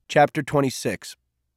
Chapter 26.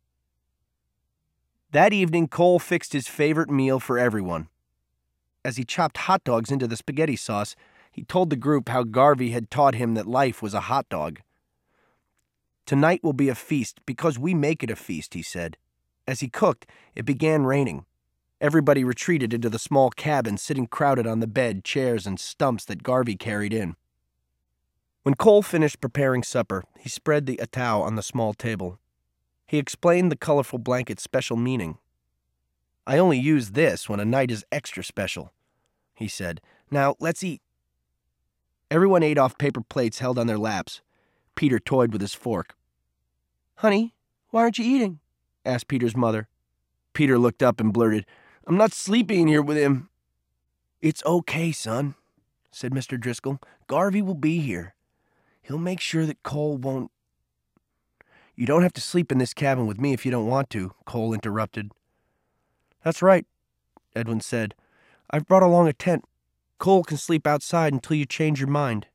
That evening, Cole fixed his favorite meal for everyone. As he chopped hot dogs into the spaghetti sauce, he told the group how Garvey had taught him that life was a hot dog. "Tonight will be a feast because we make it a feast," he said. As he cooked, it began raining. Everybody retreated into the small cabin, sitting crowded on the bed, chairs, and stumps that Garvey carried in. When Cole finished preparing supper, he spread the atao on the small table. He explained the colorful blanket's special meaning. "I only use this when a night is extra special," he said. "Now, let's eat." Everyone ate off paper plates held on their laps. Peter toyed with his fork. "Honey, why aren't you eating?" asked Peter's mother. Peter looked up and blurted, "I'm not sleeping here with him." "It's okay, son," said Mr. Driscoll. "Garvey will be here. He'll make sure that Cole won't—" "You don't have to sleep in this cabin with me if you don't want to," Cole interrupted. "That's right," Edwin said. "I've brought along a tent. Cole can sleep outside until you change your mind."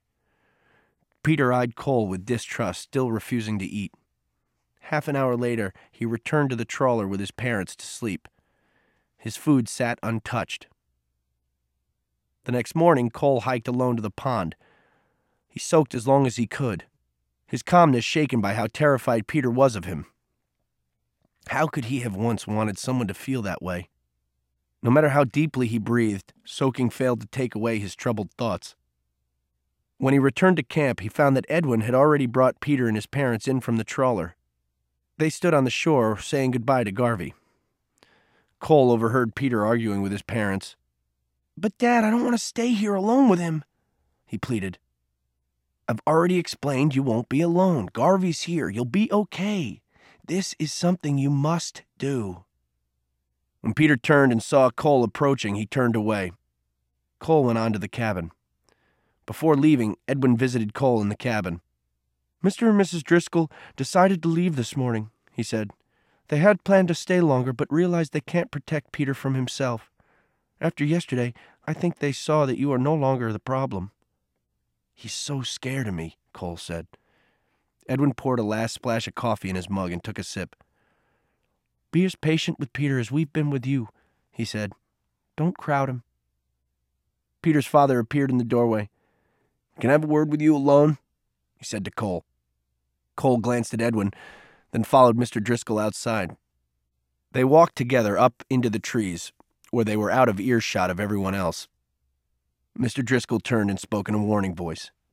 Peter eyed Cole with distrust, still refusing to eat. Half an hour later, he returned to the trawler with his parents to sleep. His food sat untouched. The next morning, Cole hiked alone to the pond. He soaked as long as he could, his calmness shaken by how terrified Peter was of him. How could he have once wanted someone to feel that way? No matter how deeply he breathed, soaking failed to take away his troubled thoughts. When he returned to camp, he found that Edwin had already brought Peter and his parents in from the trawler. They stood on the shore, saying goodbye to Garvey. Cole overheard Peter arguing with his parents. "But, Dad, I don't want to stay here alone with him," he pleaded. "I've already explained you won't be alone. Garvey's here. You'll be okay. This is something you must do." When Peter turned and saw Cole approaching, he turned away. Cole went on to the cabin. Before leaving, Edwin visited Cole in the cabin. "Mr. and Mrs. Driscoll decided to leave this morning," he said. "They had planned to stay longer, but realized they can't protect Peter from himself. After yesterday, I think they saw that you are no longer the problem." "He's so scared of me," Cole said. Edwin poured a last splash of coffee in his mug and took a sip. "Be as patient with Peter as we've been with you," he said. "Don't crowd him." Peter's father appeared in the doorway. "Can I have a word with you alone?" he said to Cole. Cole glanced at Edwin, then followed Mr. Driscoll outside. They walked together up into the trees, where they were out of earshot of everyone else. Mr. Driscoll turned and spoke in a warning voice.